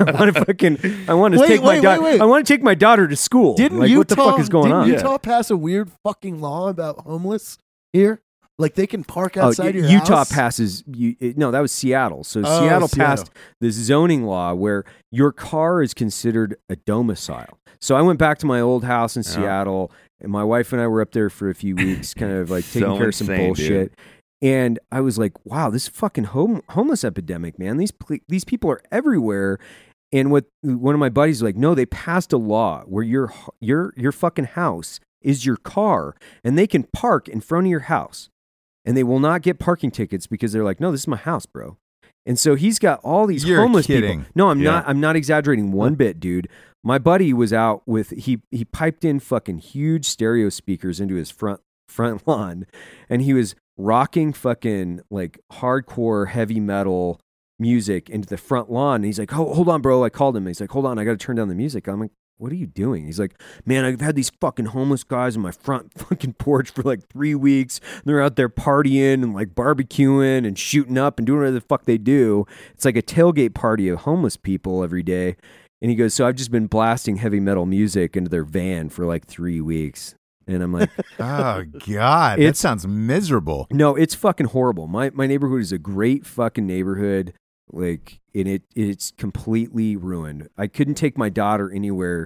I want to take my daughter. wait. I want to take my daughter to school. Didn't like, Utah, what the fuck is going on? Didn't Utah pass a weird fucking law about homeless here? Like they can park outside your Utah house? passes. No, that was Seattle. So Oh, Seattle Seattle. passed this zoning law where your car is considered a domicile. So I went back to my old house in Seattle, and my wife and I were up there for a few weeks, kind of like taking So care of some insane, bullshit. dude. And I was like, wow, this fucking homeless epidemic, man. These people are everywhere. And what one of my buddies was like, no, they passed a law where your fucking house is your car, and they can park in front of your house, and they will not get parking tickets because they're like, no, this is my house, bro. And so he's got all these You're homeless kidding. people. No, I'm not exaggerating one bit, dude. My buddy was out with he piped in fucking huge stereo speakers into his front lawn, and he was rocking fucking like hardcore heavy metal music into the front lawn. And he's like, oh, hold on, bro. I called him. He's like, hold on, I got to turn down the music. I'm like, what are you doing? He's like, man, I've had these fucking homeless guys on my front fucking porch for like 3 weeks. They're out there partying and like barbecuing and shooting up and doing whatever the fuck they do. It's like a tailgate party of homeless people every day. And he goes, so I've just been blasting heavy metal music into their van for like 3 weeks. And I'm like, Oh God, that It's- sounds miserable. no, it's fucking horrible. My neighborhood is a great fucking neighborhood. Like, and it's completely ruined. I couldn't take my daughter anywhere.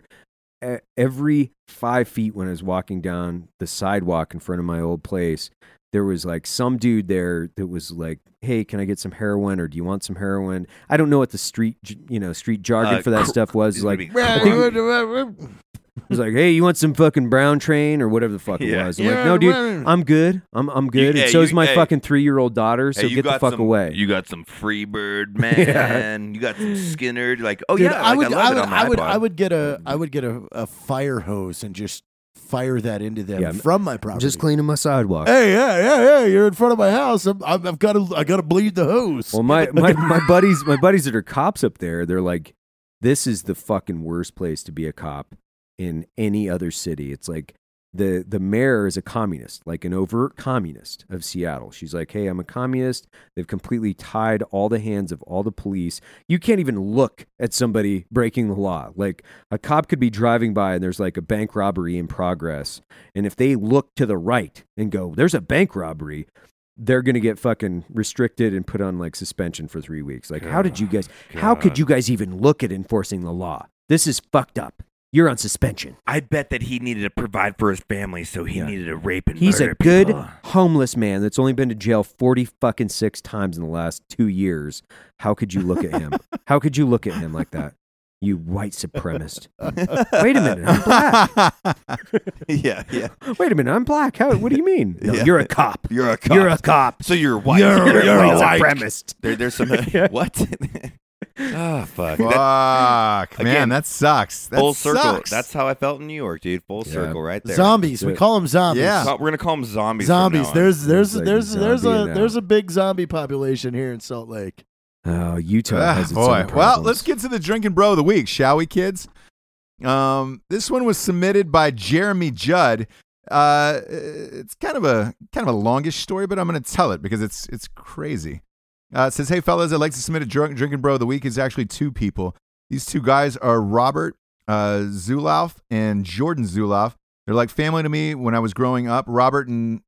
Every 5 feet when I was walking down the sidewalk in front of my old place, there was like some dude there that was like, hey, can I get some heroin, or do you want some heroin? I don't know what the street jargon for that stuff was. Like, I think it was like, hey, you want some fucking brown train or whatever the fuck it Yeah. was. I'm like, no, dude, I'm good. I'm good. Yeah, and so is my hey. fucking 3-year-old daughter. So Hey, you get the got fuck some, away. You got some Freebird, man. You got some Skinner. Like, oh Dude, yeah, I like, would, love it on my iPod. I would get a fire hose and just fire that into them Yeah, from my property. I'm just cleaning my sidewalk. Hey, yeah, you're in front of my house. I got to bleed the hose. Well, my buddies that are cops up there, they're like, this is the fucking worst place to be a cop in any other city. It's like the mayor is a communist, like an overt communist of Seattle. She's like, hey, I'm a communist. They've completely tied all the hands of all the police. You can't even look at somebody breaking the law. Like a cop could be driving by and there's like a bank robbery in progress. And if they look to the right and go, there's a bank robbery, they're going to get fucking restricted and put on like suspension for 3 weeks. Like, how could you guys even look at enforcing the law? This is fucked up. You're on suspension. I bet that he needed to provide for his family, so he needed to rape and He's murder a good people. homeless man that's only been to jail 46 times in the last 2 years. How could you look at him? How could you look at him like that? You white supremacist. Wait a minute, I'm black. yeah. Wait a minute, I'm black. What do you mean? No, you're a cop. You're a cop. You're a cop. So you're white. You're a white white supremacist. There's some what? Oh fuck! Fuck, man, again, that sucks. That full circle. sucks. That's how I felt in New York, dude. Full circle, right there. Zombies. We call them zombies. Yeah. We're gonna call them zombies. Zombies. From now on. There's a big zombie population here in Salt Lake. Oh, Utah has its own Boy. problems. Well, let's get to the drinking bro of the week, shall we, kids? This one was submitted by Jeremy Judd. It's kind of a longish story, but I'm going to tell it because it's crazy. It says, "Hey fellas, I'd like to submit a drinking bro of the week. It's actually two people. These two guys are Robert Zulauf and Jordan Zulauf. They're like family to me when I was growing up. Robert and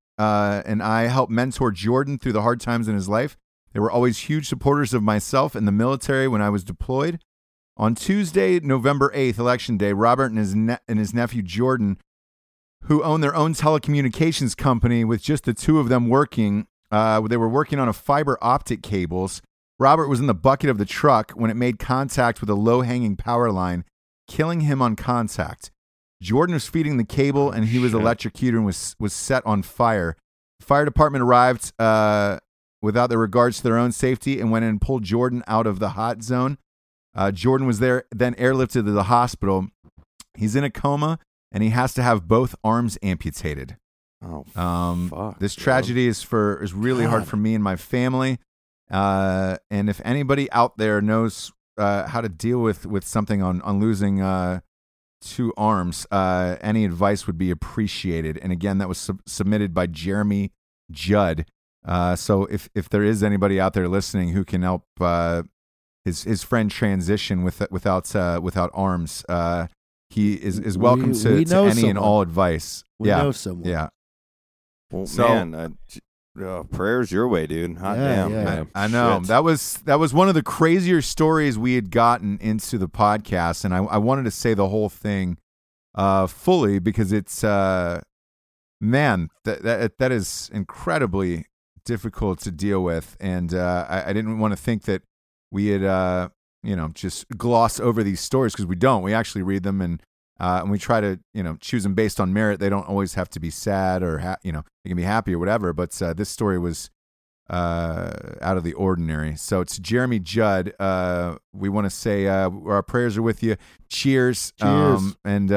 I helped mentor Jordan through the hard times in his life. They were always huge supporters of myself in the military when I was deployed. On Tuesday, November 8th, Election Day, Robert and his nephew Jordan, who own their own telecommunications company with just the two of them working, they were working on a fiber optic cables. Robert was in the bucket of the truck when it made contact with a low-hanging power line, killing him on contact. Jordan was feeding the cable, and he was electrocuted and was set on fire. The fire department arrived without the regards to their own safety and went in and pulled Jordan out of the hot zone. Jordan was then airlifted to the hospital. He's in a coma, and he has to have both arms amputated. Oh, fuck, this tragedy is really hard for me and my family. And if anybody out there knows how to deal with something on losing two arms, any advice would be appreciated. And again, that was submitted by Jeremy Judd. So if there is anybody out there listening who can help his friend transition without arms, he is welcome to any someone. and all advice. We know someone. Yeah. Well, So- man, prayers your way, dude. Hot damn. yeah. I know. Shit. That was one of the crazier stories we had gotten into the podcast, and I wanted to say the whole thing fully because it's man, that is incredibly difficult to deal with, and I didn't want to think that we had just gloss over these stories because we don't. We actually read them and we try to choose them based on merit. They don't always have to be sad or they can be happy or whatever. But this story was out of the ordinary. So it's Jeremy Judd. We want to say our prayers are with you. Cheers. Cheers. And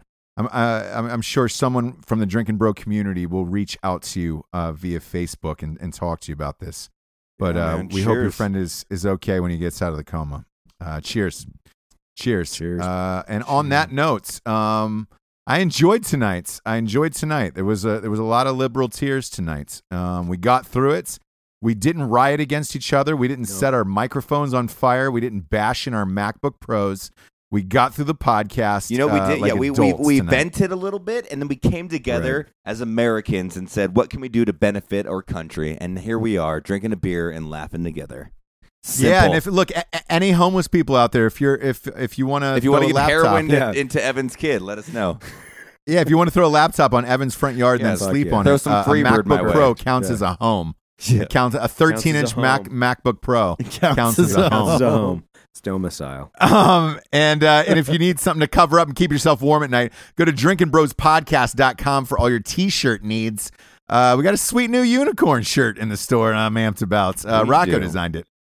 I'm sure someone from the Drinking Bro community will reach out to you via Facebook and talk to you about this. But Yeah, man. we hope your Cheers. friend is okay when he gets out of the coma. Cheers. Cheers. And on that note, I enjoyed tonight. There was a lot of liberal tears tonight. We got through it. We didn't riot against each other. We didn't set our microphones on fire. We didn't bash in our MacBook Pros. We got through the podcast. You know, we did. like We adults tonight. vented a little bit, and then we came together as Americans and said, "What can we do to benefit our country?" And here we are, drinking a beer and laughing together. Simple. Yeah, and if look, any homeless people out there, if you want to give heroin into Evan's kid, let us know. Yeah, if you want to throw a laptop on Evan's front yard and Yes, then sleep on throw it, some a Freebird my MacBook way. Pro counts as a home. Yeah. It counts a 13-inch Counts as a MacBook Pro counts as as a a home. It's a home. It's domicile. And if you need something to cover up and keep yourself warm at night, go to drinkingbrospodcast.com for all your t-shirt needs. We got a sweet new unicorn shirt in the store, and I'm amped about. We Rocco do. designed it.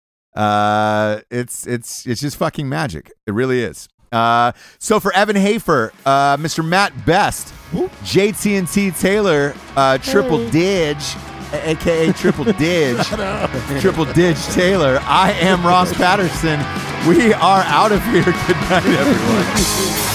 It's just fucking magic. It really is. So for Evan Hafer, Mr. Matt Best, JT&T Taylor, Triple Didge, aka Triple Didge, Triple Didge Taylor. I am Ross Patterson. We are out of here. Good night, everyone.